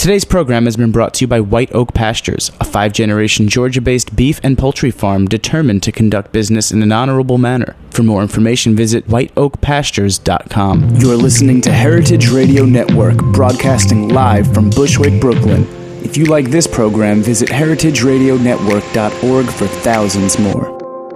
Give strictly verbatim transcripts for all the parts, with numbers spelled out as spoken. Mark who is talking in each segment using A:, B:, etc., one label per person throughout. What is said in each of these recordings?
A: Today's program has been brought to you by White Oak Pastures, a five-generation Georgia-based beef and poultry farm determined to conduct business in an honorable manner. For more information, visit white oak pastures dot com. You're listening to Heritage Radio Network, broadcasting live from Bushwick, Brooklyn. If you like this program, visit heritage radio network dot org for thousands more.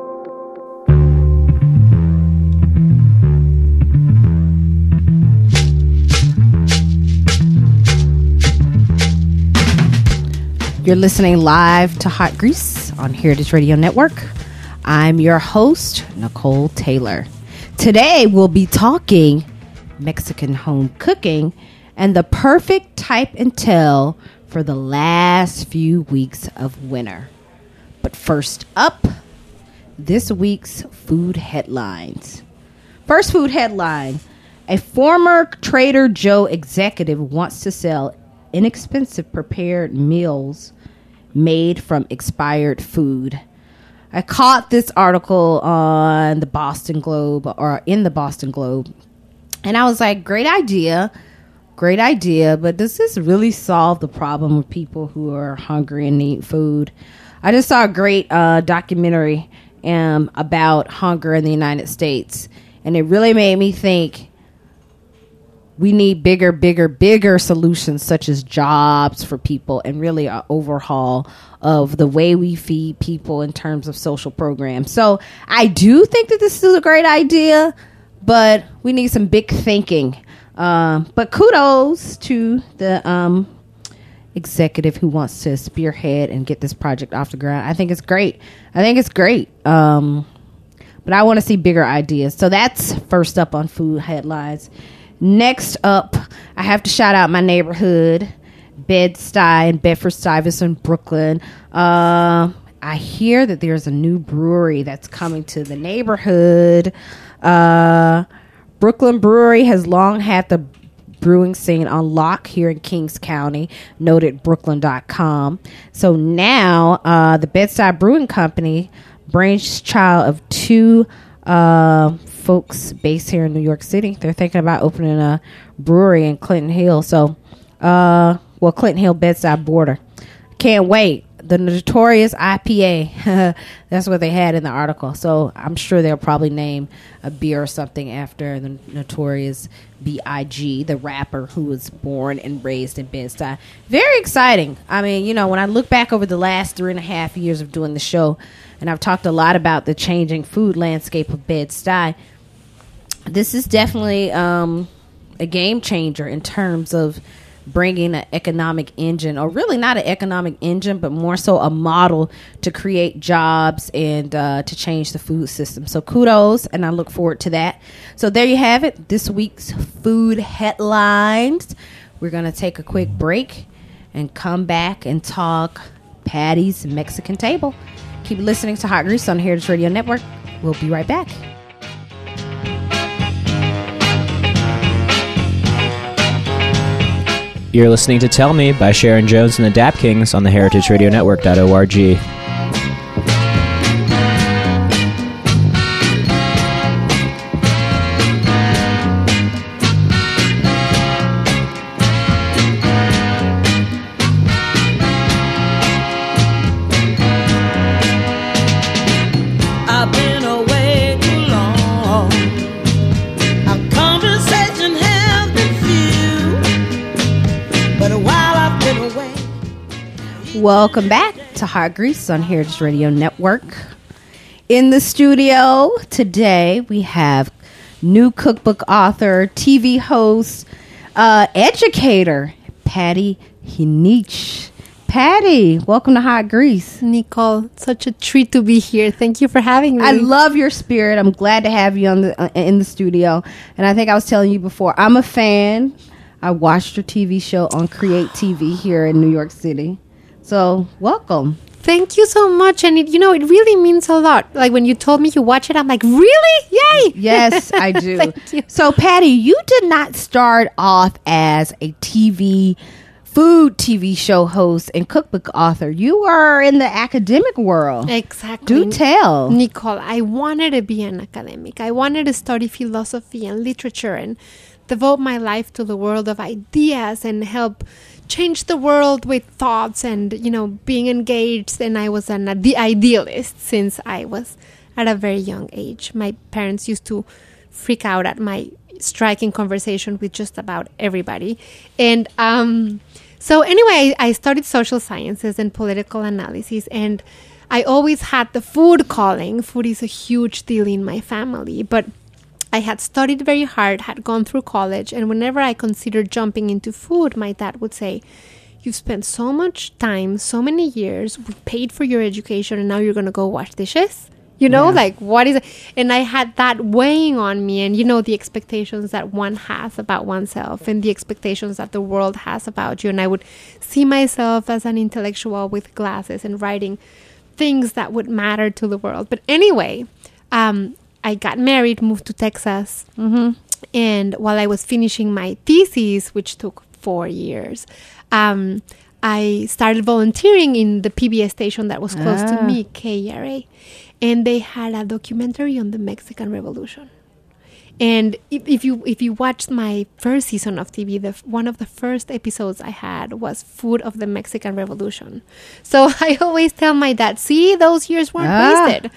B: You're listening live to Hot Grease on Heritage Radio Network. I'm your host, Nicole Taylor. Today we'll be talking Mexican home cooking and the perfect type and tell for the last few weeks of winter. But first up, this week's food headlines. First food headline: a former Trader Joe executive wants to sell inexpensive prepared meals made from expired food. I caught this article on the Boston Globe, or in the Boston Globe, and I was like, great idea, great idea, but does this really solve the problem of people who are hungry and need food? I just saw a great uh, documentary um, about hunger in the United States, and it really made me think we need bigger, bigger, bigger solutions such as jobs for people and really an overhaul of the way we feed people in terms of social programs. So I do think that this is a great idea, but we need some big thinking. Um, but kudos to the um, executive who wants to spearhead and get this project off the ground. I think it's great. I think it's great. Um, but I want to see bigger ideas. So that's first up on food headlines. Next up, I have to shout out my neighborhood, Bed-Stuy in Bedford-Stuyvesant, Brooklyn. Uh, I hear that there's a new brewery that's coming to the neighborhood. Uh, Brooklyn Brewery has long had the brewing scene on lock here in Kings County, noted Brooklyn dot com. So now uh, the Bed-Stuy Brewing Company, brainchild of two uh, folks based here in New York City, they're thinking about opening a brewery in Clinton Hill. So, uh, well, Clinton Hill, Bed-Stuy border. Can't wait. The notorious I P A. That's what they had in the article. So I'm sure they'll probably name a beer or something after the notorious B I G, the rapper who was born and raised in Bed-Stuy. Very exciting. I mean, you know, when I look back over the last three and a half years of doing the show, and I've talked a lot about the changing food landscape of Bed-Stuy, this is definitely um, a game changer in terms of bringing an economic engine, or really not an economic engine, but more so a model to create jobs and uh, to change the food system. So kudos, and I look forward to that. So there you have it, this week's food headlines. We're going to take a quick break and come back and talk Patty's Mexican Table. Keep listening to Hot Grease on Heritage Radio Network. We'll be right back.
C: You're listening to Tell Me by Sharon Jones and the Dap Kings on the heritage radio network dot org.
B: Welcome back to Hot Grease on Heritage Radio Network. In the studio today, we have new cookbook author, T V host, uh, educator, Patty Heneage. Patty, welcome to Hot Grease.
D: Nicole, such a treat to be here. Thank you for having me.
B: I love your spirit. I'm glad to have you on the uh, in the studio. And I think I was telling you before, I'm a fan. I watched your T V show on Create T V here in New York City. So, welcome.
D: Thank you so much. And, it, you know, it really means a lot. Like, when you told me you watch it, I'm like, really? Yay!
B: Yes, I do.
D: Thank you.
B: So, Patty, you did not start off as a T V, food T V show host and cookbook author. You were in the academic world.
D: Exactly.
B: Do tell.
D: Nicole, I wanted to be an academic. I wanted to study philosophy and literature and devote my life to the world of ideas and help change the world with thoughts and, you know, being engaged. And I was an the idealist since I was at a very young age. My parents used to freak out at my striking conversation with just about everybody. And um, so anyway, I studied social sciences and political analysis, and I always had the food calling. Food is a huge deal in my family, but I had studied very hard, had gone through college, and whenever I considered jumping into food, my dad would say, "You've spent so much time, so many years, we paid for your education, and now you're going to go wash dishes?" You know,
B: Yeah.
D: like, what is it? And I had that weighing on me, and, you know, the expectations that one has about oneself and the expectations that the world has about you. And I would see myself as an intellectual with glasses and writing things that would matter to the world. But anyway, um, I got married, moved to Texas.
B: Mm-hmm.
D: And while I was finishing my thesis, which took four years, um, I started volunteering in the P B S station that was close
B: Ah.
D: to me, K E R A. And they had a documentary on the Mexican Revolution. And if, if you if you watched my first season of T V, the one of the first episodes I had was Food of the Mexican Revolution. So I always tell my dad, see, those years weren't
B: Ah.
D: wasted.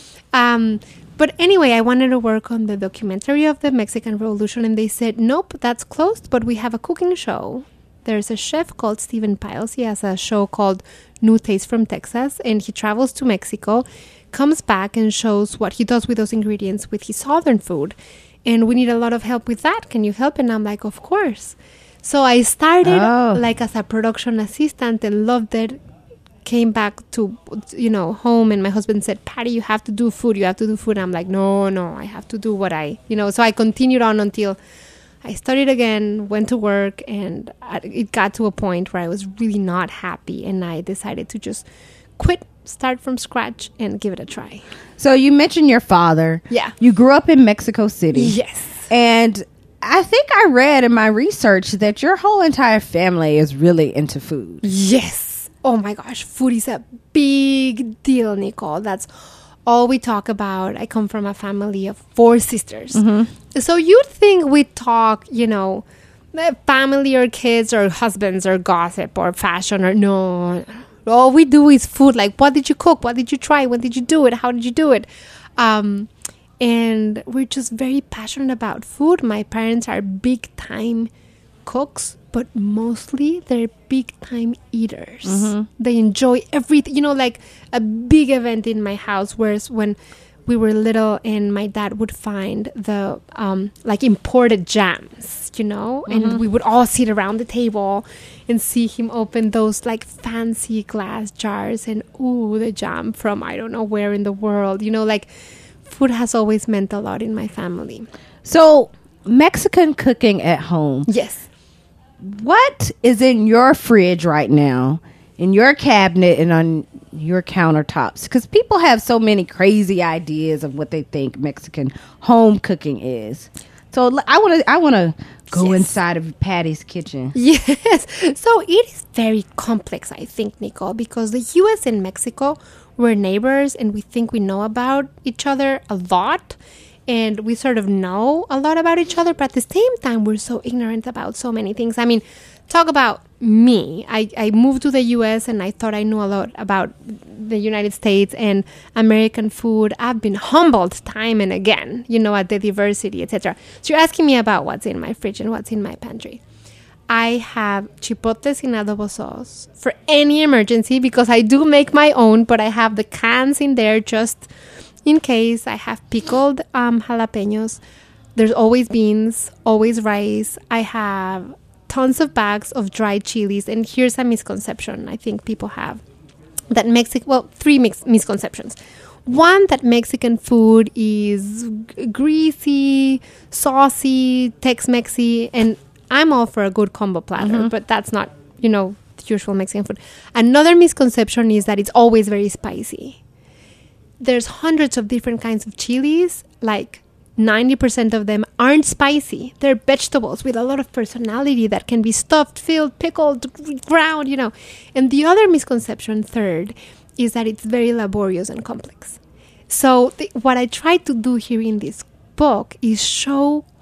D: Um, but anyway, I wanted to work on the documentary of the Mexican Revolution, and they said, nope, that's closed, but we have a cooking show. There's a chef called Steven Piles. He has a show called New Taste from Texas, and he travels to Mexico, comes back and shows what he does with those ingredients with his southern food. And we need a lot of help with that. Can you help? And I'm like, of course. So I started
B: Oh.
D: like as a production assistant and loved it. Came back to, you know, home, and my husband said, Patty, you have to do food. You have to do food. And I'm like, no, no, I have to do what I, you know. So I continued on until I studied again, went to work, and it got to a point where I was really not happy. And I decided to just quit, start from scratch, and give it a try.
B: So you mentioned your father.
D: Yeah.
B: You grew up in Mexico City.
D: Yes.
B: And I think I read in my research that your whole entire family is really into food.
D: Yes. Oh my gosh, food is a big deal, Nicole. That's all we talk about. I come from a family of four sisters. So you'd think we talk, you know, eh, family or kids or husbands or gossip or fashion or no. All we do is food. Like, what did you cook? What did you try? When did you do it? How did you do it? Um, and we're just very passionate about food. My parents are big time cooks, but mostly they're big time eaters. They enjoy everything, you know, like a big event in my house, whereas when we were little and my dad would find the um like imported jams, you know, and we would all sit around the table and see him open those like fancy glass jars and ooh, the jam from I don't know where in the world, you know, like food has always meant a lot in my family.
B: So Mexican cooking at home.
D: Yes.
B: What is in your fridge right now, in your cabinet and on your countertops? Because people have so many crazy ideas of what they think Mexican home cooking is. So l- I want to I want to go
D: Yes.
B: inside of Patty's kitchen.
D: Yes. So it is very complex, I think, Nicole, because the U S and Mexico, we're neighbors and we think we know about each other a lot. And we sort of know a lot about each other, but at the same time, we're so ignorant about so many things. I mean, talk about me. I, I moved to the U S and I thought I knew a lot about the United States and American food. I've been humbled time and again, you know, at the diversity, et cetera. So you're asking me about what's in my fridge and what's in my pantry. I have chipotles in adobo sauce for any emergency because I do make my own, but I have the cans in there just in case. I have pickled um, jalapenos. There's always beans, always rice. I have tons of bags of dried chilies. And here's a misconception I think people have. That Mexican, well, three mix- misconceptions. One, that Mexican food is g- greasy, saucy, Tex-Mexy. And I'm all for a good combo platter, but that's not, you know, the usual Mexican food. Another misconception is that it's always very spicy. There's hundreds of different kinds of chilies, like ninety percent of them aren't spicy. They're vegetables with a lot of personality that can be stuffed, filled, pickled, ground, you know. And the other misconception, third, is that it's very laborious and complex. So th- what I try to do here in this book is show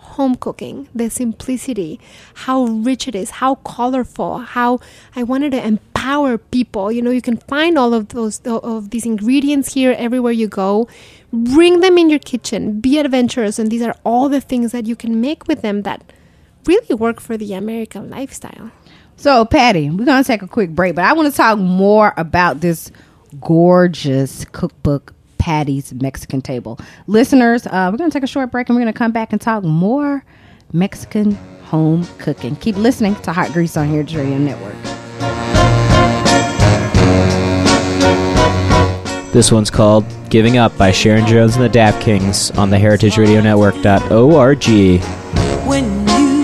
D: home cooking, the simplicity, how rich it is, how colorful, how I wanted to empower people. You know, you can find all of those of these ingredients here everywhere you go. Bring them in your kitchen. Be adventurous, and these are all the things that you can make with them that really work for the American lifestyle.
B: So, Patty, we're going to take a quick break, but I want to talk more about this gorgeous cookbook, Patty's Mexican Table. Listeners, uh, we're going to take a short break, and we're going to come back and talk more Mexican home cooking. Keep listening to Hot Grease on Heritage Radio Network.
C: This one's called Giving Up by Sharon Jones and the Dap Kings on the heritage radio network dot org.
E: When you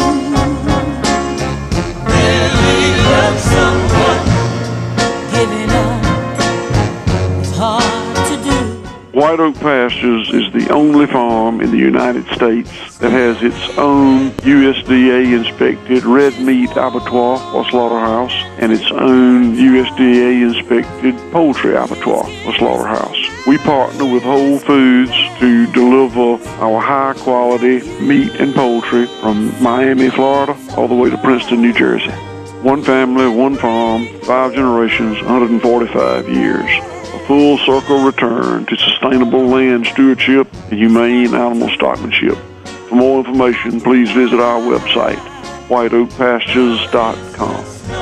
E: really love someone, giving up is hard to do.
F: White Oak Pastures is the only farm in the United States that has its own U S D A-inspected red meat abattoir or slaughterhouse and its own U S D A-inspected poultry abattoir or slaughterhouse. We partner with Whole Foods to deliver our high-quality meat and poultry from Miami, Florida, all the way to Princeton, New Jersey. One family, one farm, five generations, one hundred forty-five years. A full circle return to sustainable land stewardship and humane animal stockmanship. For more information, please visit our website, white oak pastures dot com.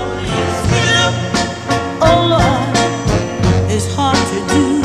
E: Oh Lord, it's hard to do.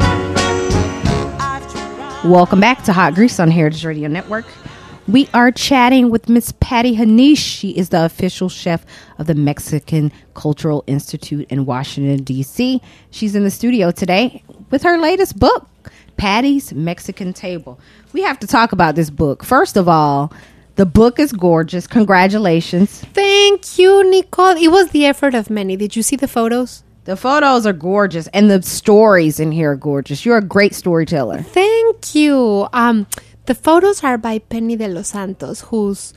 E: I've tried.
B: Welcome back to Hot Grease on Heritage Radio Network. We are chatting with Miss Patty Hanish. She is the official chef of the Mexican Cultural Institute in Washington, D C She's in the studio today with her latest book, Patty's Mexican Table. We have to talk about this book. First of all, the book is gorgeous. Congratulations.
D: Thank you, Nicole. It was the effort of many. Did you see the photos?
B: The photos are gorgeous, and the stories in here are gorgeous. You're a great storyteller.
D: Thank you. Um, the photos are by Penny de los Santos, who's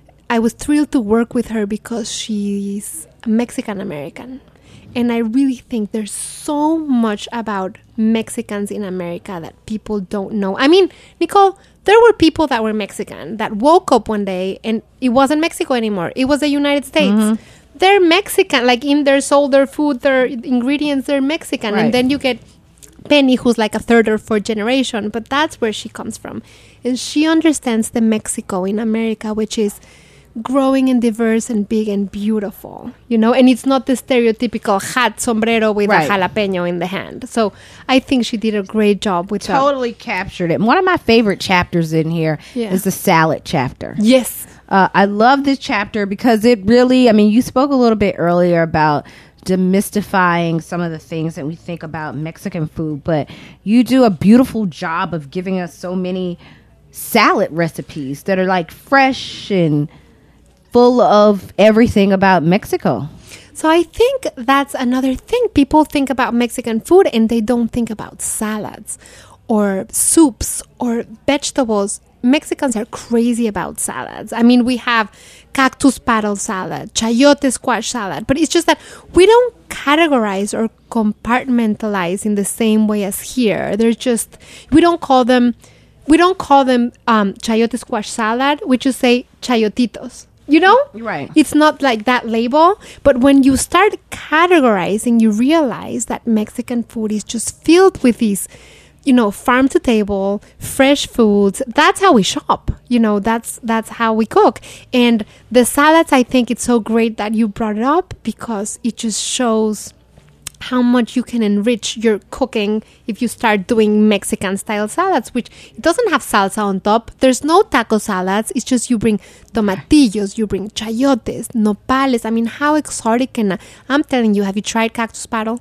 D: I was thrilled to work with her because she's Mexican American. And I really think there's so much about Mexicans in America that people don't know. I mean, Nicole, there were people that were Mexican that woke up one day and it wasn't Mexico anymore. It was the United States. Mm-hmm. They're Mexican, like in their soul, their food, their ingredients, they're Mexican.
B: Right.
D: And then you get Penny, who's like a third or fourth generation, but that's where she comes from. And she understands the Mexico in America, which is growing and diverse and big and beautiful, you know, and it's not the stereotypical hat sombrero with
B: right.
D: a jalapeno in the hand. So I think she did a great job with
B: totally that. Captured it. And one of my favorite chapters in here yeah. is the salad chapter.
D: Yes.
B: Uh, I love this chapter because it really, I mean, you spoke a little bit earlier about demystifying some of the things that we think about Mexican food, but you do a beautiful job of giving us so many salad recipes that are like fresh and full of everything about Mexico.
D: So I think that's another thing. People think about Mexican food and they don't think about salads or soups or vegetables. Mexicans are crazy about salads. I mean, we have cactus paddle salad, chayote squash salad, but it's just that we don't categorize or compartmentalize in the same way as here. They're just, we don't call them, we don't call them um, chayote squash salad. We just say chayotitos. You know?
B: Right.
D: It's not like that label. But when you start categorizing, you realize that Mexican food is just filled with these, you know, farm to table, fresh foods. That's how we shop. You know, that's that's how we cook. And the salads, I think it's so great that you brought it up because it just shows how much you can enrich your cooking if you start doing Mexican style salads, which it doesn't have salsa on top. There's no taco salads. It's just you bring tomatillos, you bring chayotes, nopales. I mean, how exotic can I, I'm telling you, have you tried cactus paddle?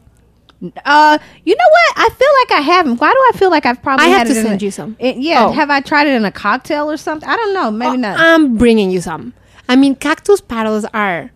B: Uh, you know what? I feel like I haven't. Why do I feel like I've probably
D: I
B: had
D: have
B: it
D: to
B: in
D: send
B: a,
D: you some.
B: It, yeah,
D: Oh.
B: have I tried it in a cocktail or something? I don't know. Maybe
D: Oh,
B: not.
D: I'm bringing you some. I mean, cactus paddles are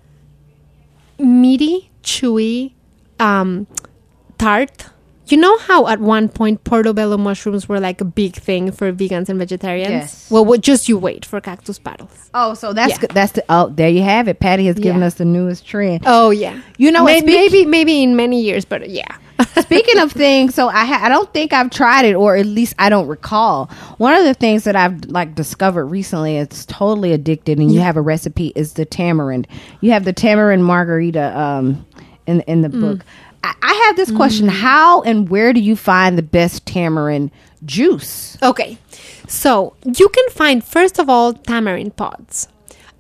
D: meaty, chewy, um, tart. You know how at one point portobello mushrooms were like a big thing for vegans and vegetarians?
B: Yes.
D: Well, well just you wait for cactus paddles.
B: Oh, so that's
D: Yeah.
B: good. That's the. Oh, there you have it. Patty has given
D: Yeah.
B: us the newest trend.
D: Oh yeah.
B: You know what?
D: May-
B: Speak-
D: maybe maybe in many years, but yeah.
B: Speaking of things, so I ha- I don't think I've tried it, or at least I don't recall. One of the things that I've like discovered recently, it's totally addicted, and you have a recipe, is the tamarind. You have the tamarind margarita um, in in the book. I, I have this question: how and where do you find the best tamarind juice?
D: Okay, so you can find, first of all, tamarind pods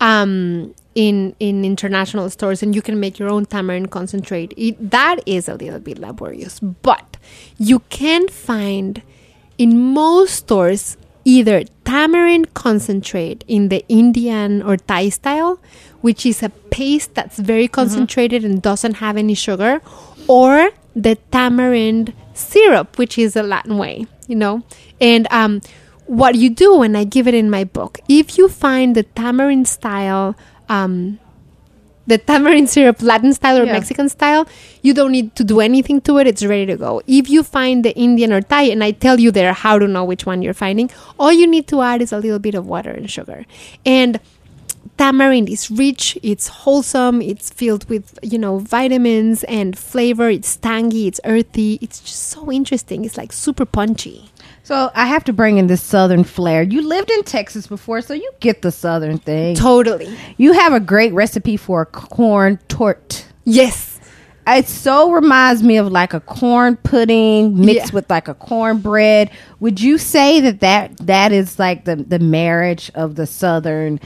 D: um, in in international stores, and you can make your own tamarind concentrate. It, that is a little bit laborious, but you can find in most stores either tamarind concentrate in the Indian or Thai style, which is a paste that's very concentrated and doesn't have any sugar, or the tamarind syrup, which is a Latin way, you know. And um, what you do, and I give it in my book, if you find the tamarind style, um, the tamarind syrup Latin style or
B: Yeah.
D: Mexican style, you don't need to do anything to it. It's ready to go. If you find the Indian or Thai, and I tell you there how to know which one you're finding, all you need to add is a little bit of water and sugar. And tamarind is rich, it's wholesome, it's filled with, you know, vitamins and flavor. It's tangy, it's earthy. It's just so interesting. It's like super punchy.
B: So I have to bring in this southern flair. You lived in Texas before, so you get the southern thing.
D: Totally.
B: You have a great recipe for a corn torte.
D: Yes.
B: It so reminds me of like a corn pudding mixed
D: Yeah.
B: with like a cornbread. Would you say that that, that is like the, the marriage of the southern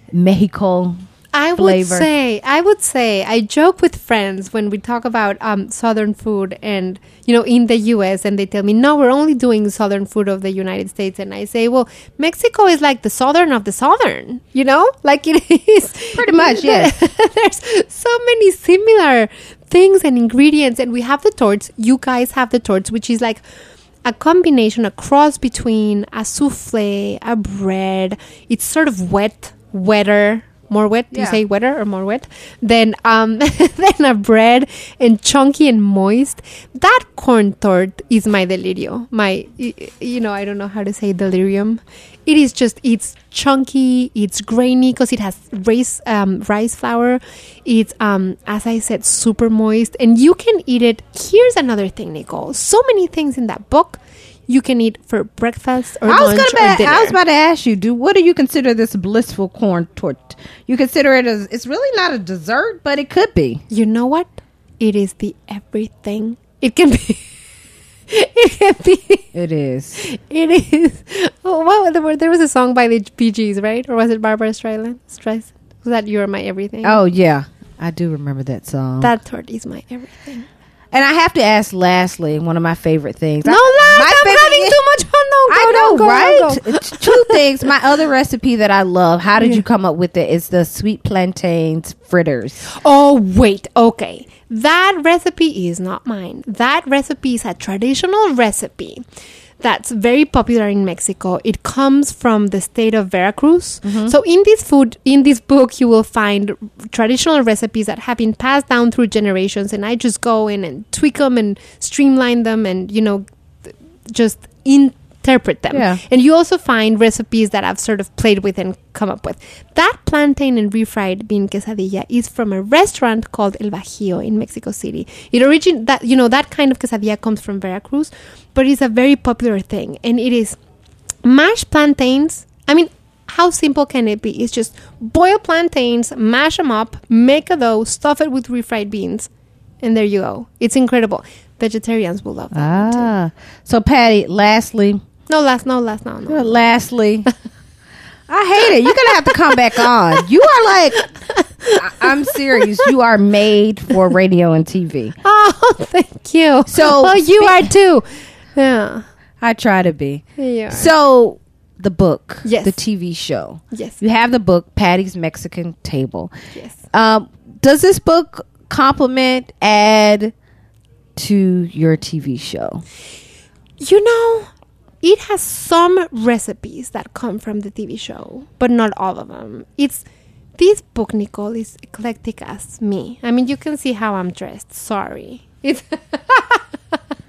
B: Mexico
D: I would
B: flavor?
D: say, I would say, I joke with friends when we talk about um, Southern food and, you know, in the U S, and they tell me, no, we're only doing Southern food of the United States. And I say, well, Mexico is like the Southern of the Southern, you know, like it is.
B: Pretty much, yes.
D: There's so many similar things and ingredients. And we have the torts. You guys have the torts, which is like a combination, a cross between a souffle, a bread. It's sort of wet, wetter. More wet? Do you
B: Yeah.
D: say wetter or more wet? Then um, then a bread, and chunky and moist. That corn torte is my delirio. My, y- you know, I don't know how to say delirium. It is just, it's chunky, it's grainy because it has rice, um, rice flour. It's, um, as I said, super moist. And you can eat it. Here's another thing, Nicole. So many things in that book you can eat for breakfast or
B: I was
D: lunch
B: gonna
D: or
B: ba-
D: dinner.
B: I was about to ask you, do what do you consider this blissful corn torte? You consider it as, it's really not a dessert, but it could be.
D: You know what? It is the everything. It can be. It can be.
B: It is.
D: It is. Oh, wow, there, were, there was a song by the Bee Gees, right? Or was it Barbara Streisand? Streisand? Was that "You're My Everything"?
B: Oh yeah, I do remember that song.
D: That torte is my everything.
B: And I have to ask, lastly, one of my favorite things.
D: No,
B: I,
D: laugh,
B: my
D: I'm
B: favorite-
D: having too much fun. No, go,
B: I know,
D: no, go,
B: right?
D: no, go.
B: It's two things. My other recipe that I love. How did you come up with it? Is the sweet plantains fritters.
D: Oh, wait. Okay. That recipe is not mine. That recipe is a traditional recipe that's very popular in Mexico. It comes from the state of Veracruz. So in this food, in this book, you will find traditional recipes that have been passed down through generations. And I just go in and tweak them and streamline them and, you know, th- just interpret them.
B: Yeah.
D: And you also find recipes that I've sort of played with and come up with. That plantain and refried bean quesadilla is from a restaurant called El Bajío in Mexico City. It origin that you know that kind of quesadilla comes from Veracruz, but it's a very popular thing, and it is mashed plantains. I mean, how simple can it be? It's just boil plantains, mash them up, make a dough, stuff it with refried beans, and there you go. It's incredible. Vegetarians will love that. one too.
B: Ah, so Patty. Lastly,
D: No, last, no, last, no, no.
B: uh, lastly, I hate it. You're gonna have to come back on. You are like, I- I'm serious. You are made for radio and T V.
D: Oh, thank you.
B: So,
D: oh, you
B: spe-
D: are too. Yeah.
B: I try to be.
D: Yeah.
B: So the book,
D: Yes.
B: the T V show.
D: Yes.
B: You have the book, Patty's Mexican Table.
D: Yes.
B: Um, does this book complement, add to your T V show?
D: You know, it has some recipes that come from the T V show, but not all of them. It's this book, Nicole, is eclectic as me. I mean, you can see how I'm dressed. Sorry. It's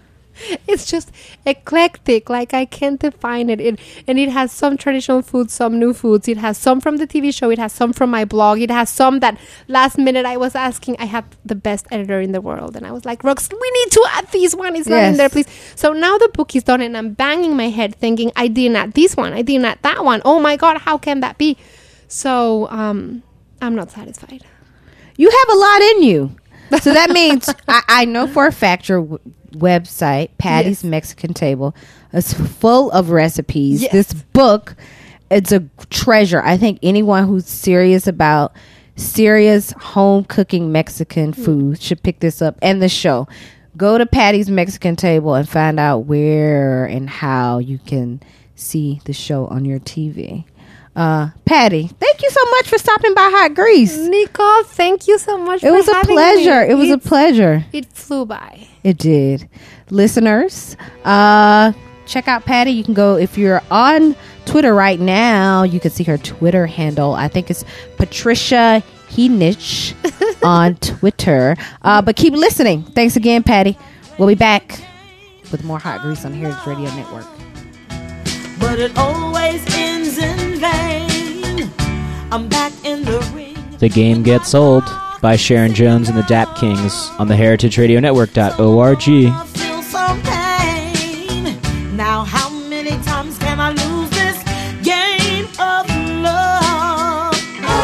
D: It's just eclectic. Like, I can't define it. it. And it has some traditional foods, some new foods. It has some from the T V show. It has some from my blog. It has some that last minute I was asking. I have the best editor in the world. And I was like, Rox, we need to add this one. It's not
B: Yes.
D: in there, please. So now the book is done and I'm banging my head thinking, I didn't add this one. I didn't add that one. Oh my God, how can that be? So um, I'm not satisfied.
B: You have a lot in you. So that means I, I know for a fact your w- website, Patty's
D: Yes.
B: Mexican Table, is full of recipes.
D: Yes.
B: This book, it's a treasure. I think anyone who's serious about serious home cooking Mexican food should pick this up. And the show. Go to Patty's Mexican Table and find out where and how you can see the show on your T V. Uh, Patty, thank you so much for stopping by Hot Grease.
D: Nicole, thank you so much
B: It
D: for
B: was a
D: having
B: pleasure.
D: me.
B: It was a
D: It's-
B: pleasure.
D: It flew by.
B: It did. Listeners, uh, check out Patty. You can go, if you're on Twitter right now, you can see her Twitter handle. I think it's Patricia Heenich on Twitter. Uh, but keep listening. Thanks again, Patty. We'll be back with more Hot Grease on Heritage Radio Network.
E: But it always ends in vain. I'm back in the ring.
C: The Game Gets Old by Sharon Jones and the Dap Kings on the heritage radio network dot org.
E: I feel some pain. Now how many times can I lose this game of love?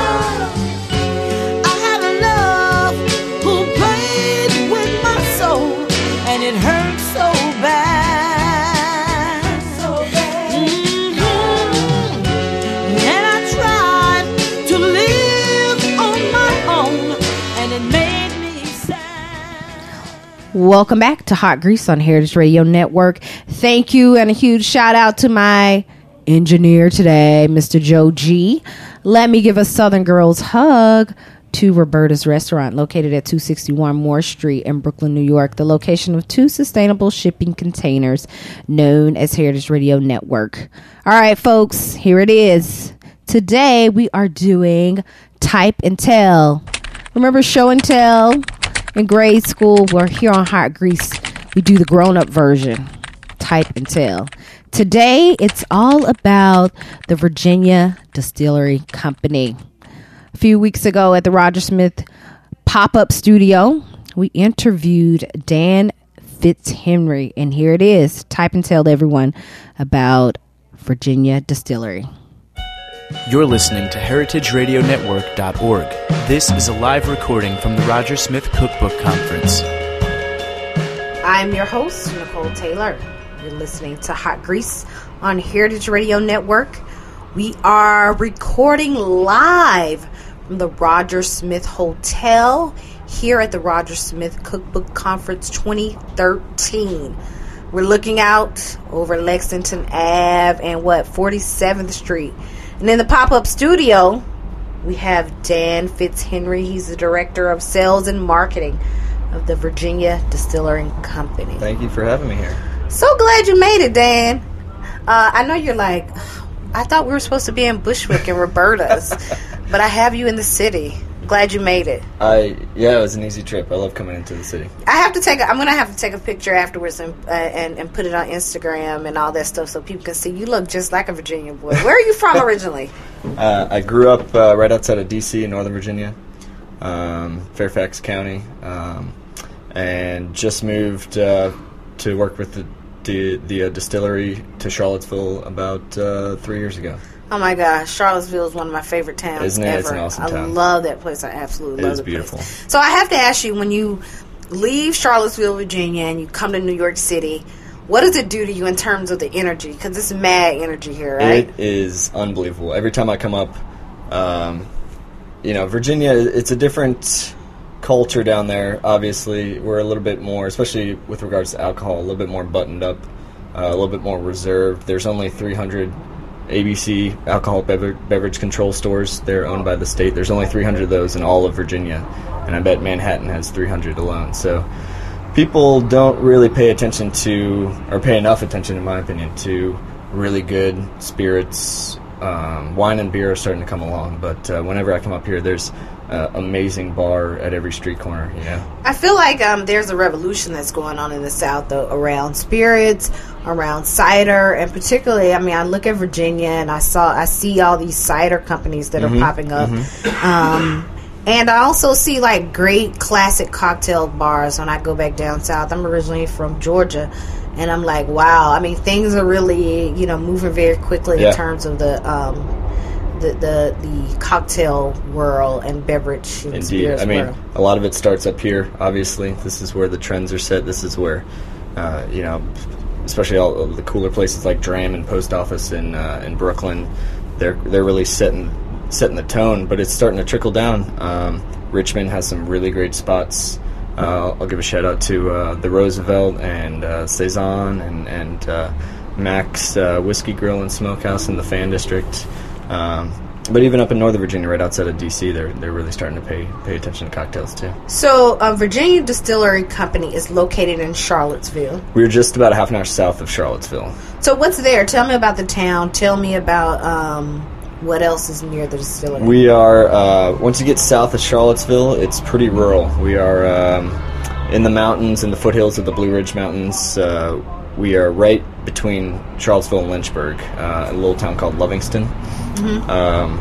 E: I had a love who played with my soul, and it hurt so bad. Mhm. And I tried to live on my own, and it made me sad.
B: Welcome back to Hot Grease on Heritage Radio Network. Thank you, and a huge shout out to my engineer today, Mister Joe G. Let me give a Southern Girls hug to Roberta's Restaurant, located at two sixty-one Moore Street in Brooklyn, New York, the location of two sustainable shipping containers known as Heritage Radio Network. All right, folks, here it is. Today we are doing Type and Tell. Remember Show and Tell in grade school? We're here on Hot Grease. We do the grown-up version, Type and Tell. Today, it's all about the Virginia Distillery Company. A few weeks ago at the Roger Smith pop-up studio, we interviewed Dan Fitzhenry, and here it is. Type and Tell everyone about Virginia Distillery.
A: You're listening to heritage radio network dot org. This is a live recording from the Roger Smith Cookbook Conference.
B: I'm your host, Nicole Taylor. You're listening to Hot Grease on Heritage Radio Network. We are recording live from the Roger Smith Hotel here at the Roger Smith Cookbook Conference twenty thirteen. We're looking out over Lexington Avenue and what, forty-seventh Street. And in the pop-up studio, we have Dan Fitzhenry. He's the Director of Sales and Marketing of the Virginia Distillery Company.
G: Thank you for having me here.
B: So glad you made it, Dan. Uh, I know you're like, I thought we were supposed to be in Bushwick and Roberta's, but I have you in the city. Glad you made it.
G: I yeah, it was an easy trip. I love coming into the city.
B: I have to take. A, I'm gonna have to take a picture afterwards and, uh, and and put it on Instagram and all that stuff so people can see you look just like a Virginia boy. Where are you from originally?
G: Uh, I grew up uh, right outside of D C in Northern Virginia, um, Fairfax County, um, and just moved uh, to work with the the, the uh, distillery to Charlottesville about uh, three years ago.
B: Oh my gosh, Charlottesville is one of my favorite towns.
G: Isn't it?
B: Ever.
G: It's an awesome
B: I
G: town.
B: love that place. I absolutely
G: It
B: love
G: is
B: the
G: beautiful.
B: place. So I have to ask you, when you leave Charlottesville, Virginia, and you come to New York City, what does it do to you in terms of the energy? Because it's mad energy here, right?
G: It is unbelievable. Every time I come up, um, you know, Virginia, it's a different culture down there. Obviously, we're a little bit more, especially with regards to alcohol, a little bit more buttoned up, uh, a little bit more reserved. There's only three hundred A B C alcohol bever- beverage control stores. They're owned by the state. There's only three hundred of those in all of Virginia, and I bet Manhattan has three hundred alone. So people don't really pay attention to, or pay enough attention, in my opinion, to really good spirits. Um, wine and beer are starting to come along, but uh, whenever I come up here, there's uh, amazing bar at every street corner, you know.
B: I feel like um, there's a revolution that's going on in the South, though, around spirits, around cider, and particularly, I mean, I look at Virginia and I saw, I see all these cider companies that
G: Mm-hmm.
B: are popping up. Mm-hmm. Um, and I also see like great classic cocktail bars when I go back down south. I'm originally from Georgia, and I'm like, wow. I mean, things are really, you know, moving very quickly
G: Yeah.
B: in terms of the. Um, The, the the cocktail world and beverage and
G: Indeed.
B: spirits
G: I mean,
B: world.
G: a lot of it starts up here, obviously. This is where the trends are set. This is where, uh, you know, especially all of the cooler places like Dram and Post Office in uh, in Brooklyn, they're they're really setting setting the tone. But it's starting to trickle down. Um, Richmond has some really great spots. Uh, I'll give a shout out to uh, the Roosevelt and uh, Saison and and uh, Max uh, Whiskey Grill and Smokehouse in the Fan District. Um, but even up in Northern Virginia, right outside of D C, they're they're really starting to pay pay attention to cocktails too.
B: So, um, Virginia Distillery Company is located in Charlottesville.
G: We're just about a half an hour south of Charlottesville.
B: So, what's there? Tell me about the town. Tell me about um, what else is near the distillery.
G: We are uh, once you get south of Charlottesville, it's pretty rural. We are um, in the mountains, in the foothills of the Blue Ridge Mountains. Uh, we are right between Charlottesville and Lynchburg, uh, a little town called Lovingston. Mm-hmm. Um,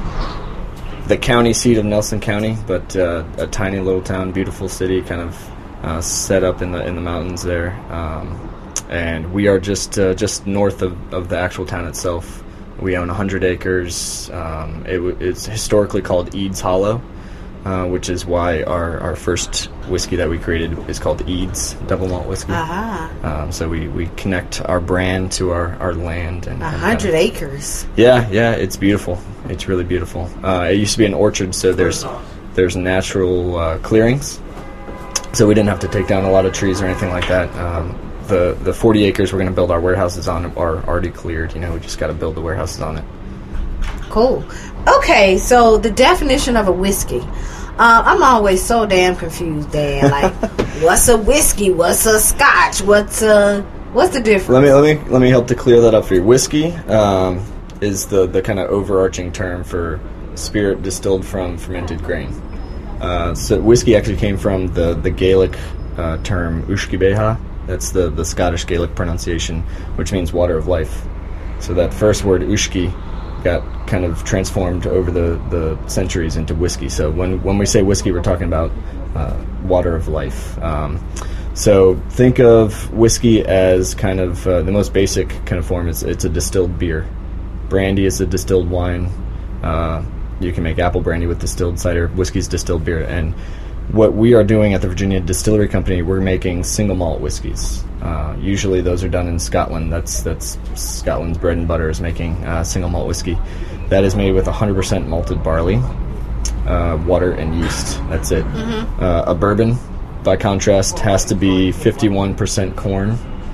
G: the county seat of Nelson County, but uh, a tiny little town, beautiful city, kind of uh, set up in the in the mountains there. Um, and we are just uh, just north of, of the actual town itself. We own one hundred acres. Um, it w- it's historically called Eads Hollow, uh, which is why our, our first whiskey that we created is called Eads Double Malt Whiskey.
B: Aha.
G: Um, so we, we connect our brand to our, our land. and
B: A
G: and
B: hundred
G: kind of-
B: acres.
G: Yeah, yeah, it's beautiful. It's really beautiful. Uh, it used to be an orchard, so there's there's natural uh, clearings. So we didn't have to take down a lot of trees or anything like that. Um, the the forty acres we're going to build our warehouses on are already cleared. You know, we just got to build the warehouses on it.
B: Cool. Okay, so the definition of a whiskey. Uh, I'm always so damn confused, Dan. Like, what's a whiskey? What's a scotch? What's a what's the difference?
G: Let me let me let me help to clear that up for you. Whiskey um, is the the kind of overarching term for spirit distilled from fermented grain. Uh, so whiskey actually came from the the Gaelic uh, term Uisci Beha. That's the the Scottish Gaelic pronunciation, which means water of life. So that first word Uisci got kind of transformed over the, the centuries into whiskey. So when when we say whiskey, we're talking about uh, water of life. Um, so think of whiskey as kind of uh, the most basic kind of form. It's, it's a distilled beer. Brandy is a distilled wine. Uh, you can make apple brandy with distilled cider. Whiskey's distilled beer. And what we are doing at the Virginia Distillery Company, we're making single malt whiskeys. Uh, usually those are done in Scotland. That's that's Scotland's bread and butter is making uh, single malt whiskey. That is made with one hundred percent malted barley, uh, water, and yeast. That's it. Mm-hmm. Uh, a bourbon, by contrast, has to be fifty-one percent corn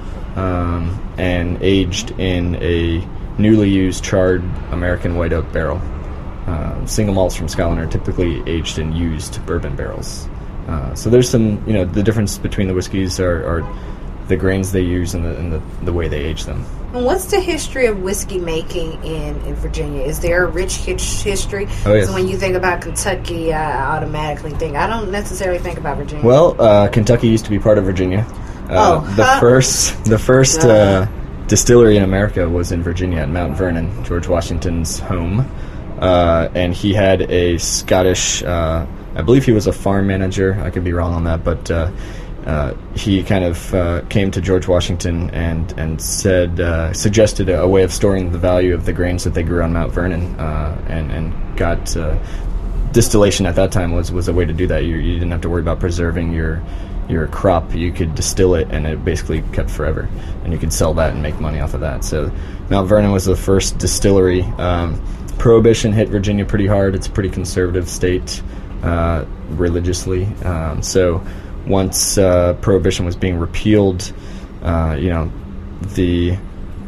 G: um, and aged in a newly used charred American white oak barrel. Uh, single malts from Scotland are typically aged in used bourbon barrels. Uh, so there's some, you know, the difference between the whiskeys are, are the grains they use and, the, and the, the way they age them.
B: And what's the history of whiskey making in, in Virginia? Is there a rich his- history?
G: Oh, yes.
B: So when you think about Kentucky, I automatically think, I don't necessarily think about Virginia.
G: Well, uh, Kentucky used to be part of Virginia. Uh,
B: Oh,
G: the
B: huh.
G: first, the first
B: Duh.
G: uh, distillery in America was in Virginia at Mount Vernon, George Washington's home. Uh, and he had a Scottish, uh, I believe he was a farm manager. I could be wrong on that, but uh, uh, he kind of uh, came to George Washington and and said, uh, suggested a, a way of storing the value of the grains that they grew on Mount Vernon, uh, and and got uh, distillation at that time was, was a way to do that. You you didn't have to worry about preserving your your crop. You could distill it, and it basically kept forever, and you could sell that and make money off of that. So Mount Vernon was the first distillery. Um, Prohibition hit Virginia pretty hard. It's a pretty conservative state uh, religiously. Um, so once uh, Prohibition was being repealed, uh, you know, the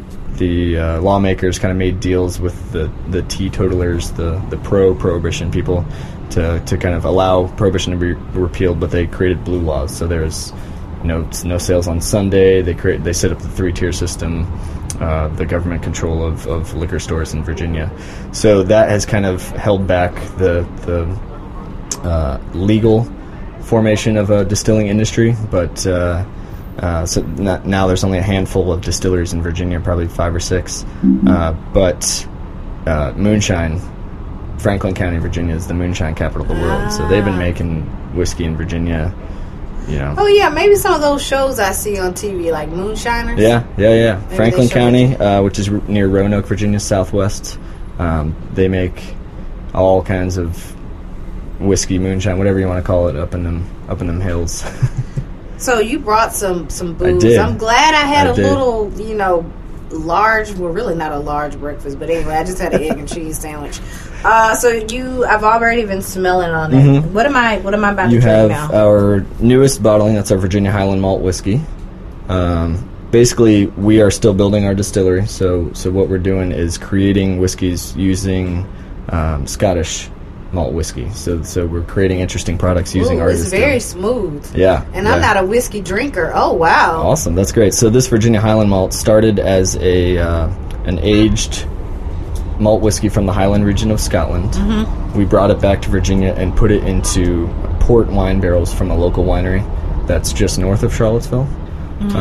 G: the uh, lawmakers kind of made deals with the, the teetotalers, the, the pro-Prohibition people, to, to kind of allow Prohibition to be repealed, but they created blue laws. So there's no no sales on Sunday. They create they set up the three-tier system. Uh, the government control of, of liquor stores in Virginia. So that has kind of held back the the uh, legal formation of a distilling industry, but uh, uh, so not, now there's only a handful of distilleries in Virginia, probably five or six. Uh, but uh, moonshine, Franklin County, Virginia, is the moonshine capital of the world. So they've been making whiskey in Virginia. You know.
B: Oh yeah, maybe some of those shows I see on T V, like Moonshiners.
G: Yeah, yeah, yeah.
B: Maybe
G: Franklin
B: they show
G: County, uh, which is r- near Roanoke, Virginia, southwest. Um, they make all kinds of whiskey, moonshine, whatever you want to call it, up in them, up in them hills.
B: So you brought some some booze.
G: I did.
B: I'm glad I had
G: I
B: a
G: did.
B: little, you know, large. Well, really not a large breakfast, but anyway, I just had an egg and cheese sandwich. Uh, so you, I've already been smelling on it.
G: Mhm.
B: What am I? What am I about
G: You
B: to drink
G: have
B: now?
G: our newest bottling. That's our Virginia Highland Malt Whiskey. Um, basically, we are still building our distillery. So, so what we're doing is creating whiskeys using um, Scottish malt whiskey. So, so we're creating interesting products using
B: Ooh,
G: our
B: it's
G: distillery.
B: very smooth.
G: Yeah,
B: And I'm
G: yeah.
B: not a whiskey drinker. Oh wow.
G: Awesome, that's great. So this Virginia Highland malt started as a uh, an aged malt whiskey from the Highland region of Scotland. Mm-hmm. We brought it back to Virginia and put it into port wine barrels from a local winery that's just north of Charlottesville. Mm-hmm.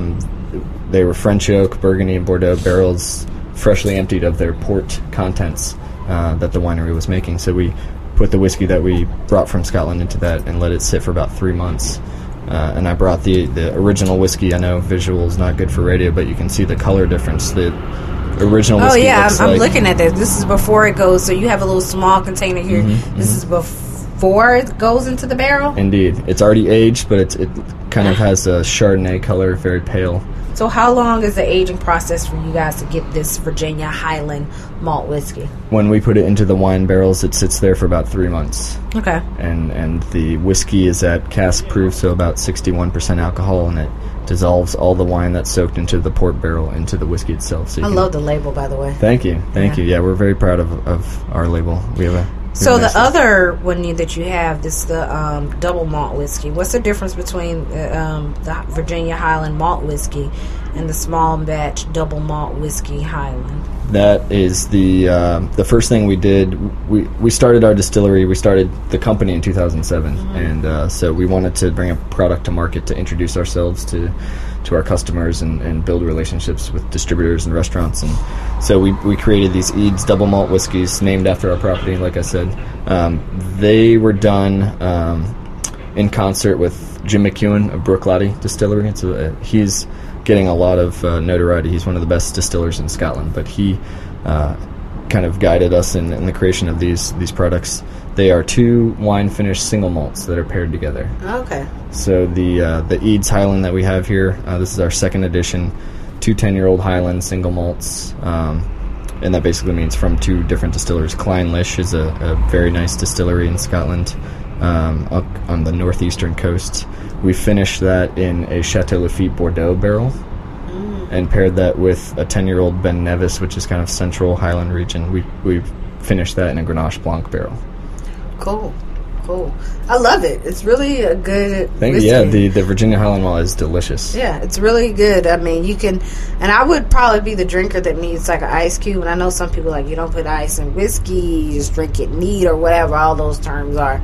G: Um, they were French oak, Burgundy, and Bordeaux barrels, freshly emptied of their port contents uh, that the winery was making. So we put the whiskey that we brought from Scotland into that and let it sit for about three months. Uh, and I brought the, the original whiskey. I know visual is not good for radio, but you can see the color difference. The original
B: Oh
G: whiskey
B: yeah,
G: looks
B: I'm, I'm
G: like,
B: looking at this. This is before it goes. So you have a little small container here.
G: Mm-hmm,
B: This is before it goes into the barrel.
G: Indeed. It's already aged, but it's, it kind of has a Chardonnay color, very pale.
B: So how long is the aging process for you guys to get this Virginia Highland malt whiskey?
G: When we put it into the wine barrels, it sits there for about three months.
B: Okay.
G: And and the whiskey is at cask proof, so about sixty-one percent alcohol, and it dissolves all the wine that's soaked into the port barrel into the whiskey itself. So you
B: I
G: can-
B: love the label, by the way.
G: Thank you, thank
B: Yeah.
G: you. Yeah, we're very proud of of our label. We have a we
B: So
G: have a
B: the
G: nice-
B: other one you- that you have, this is the um, double malt whiskey. What's the difference between uh, um, the Virginia Highland malt whiskey and the small batch double malt whiskey Highland?
G: That is the uh, the first thing we did. We we started our distillery. We started the company in two thousand seven,
B: Mm-hmm.
G: and uh, so we wanted to bring a product to market to introduce ourselves to to our customers and, and build relationships with distributors and restaurants. And so we we created these Eads double malt whiskeys named after our property. Like I said, um, they were done um, in concert with Jim McEwen of Brooklady Distillery. It's a, he's getting a lot of uh, notoriety. He's one of the best distillers in Scotland, but he uh, kind of guided us in, in the creation of these these products. They are two wine finished single malts that are paired together.
B: Okay.
G: So the uh, the Eads Highland that we have here, uh, this is our second edition, two ten-year-old Highland single malts, um, and that basically means from two different distillers. Clynelish is a, a very nice distillery in Scotland, um, up on the northeastern coast. We finished that in a Chateau Lafite Bordeaux barrel, and paired that with a ten-year-old Ben Nevis, which is kind of central Highland region. We we finished that in a Grenache Blanc barrel.
B: Cool. Cool. I love it. It's really a good
G: Thank you.
B: whiskey.
G: Yeah, the, the Virginia Highland malt is delicious.
B: Yeah, it's really good. I mean, you can, and I would probably be the drinker that needs like an ice cube. And I know some people like you don't put ice in whiskey, you just drink it neat or whatever all those terms are.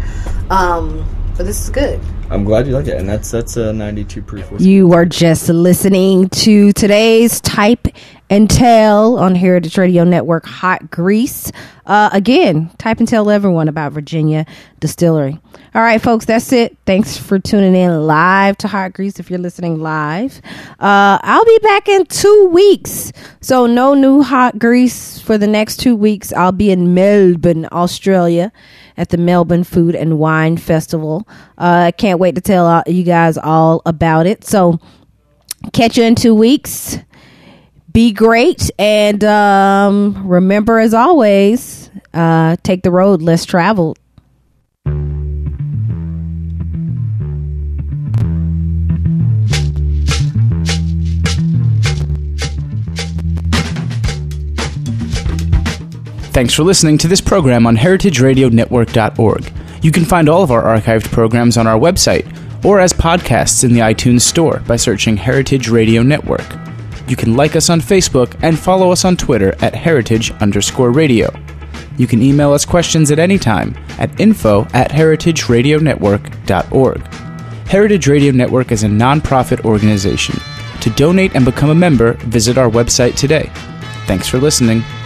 B: Um, but this is good.
G: I'm glad you like it, and that's that's a ninety-two proof whiskey.
B: You are just listening to today's Type and Tell on Heritage Radio Network, Hot Grease. Uh, again, type and tell everyone about Virginia Distillery. All right, folks, that's it. Thanks for tuning in live to Hot Grease if you're listening live. Uh, I'll be back in two weeks. So no new Hot Grease for the next two weeks. I'll be in Melbourne, Australia at the Melbourne Food and Wine Festival. Uh, I can't wait to tell uh, you guys all about it. So catch you in two weeks. Be great. And um, remember, as always, uh, take the road less traveled.
A: Thanks for listening to this program on heritage radio network dot org. You can find all of our archived programs on our website or as podcasts in the iTunes Store by searching Heritage Radio Network. You can like us on Facebook and follow us on Twitter at heritage underscore radio. You can email us questions at any time at info at heritage radio network dot org. Heritage Radio Network is a nonprofit organization. To donate and become a member, visit our website today. Thanks for listening.